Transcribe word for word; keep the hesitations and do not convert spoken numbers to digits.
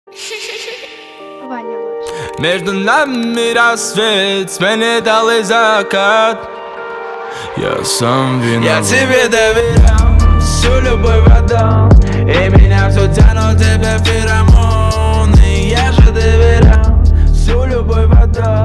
Ваня лучше. Между нами рассвет, сменил и закат. Я сам виноват. Я тебе доверял, всю любовь отдал, и меня все тянут тебе феромоны. Я же доверял, всю любовь отдал.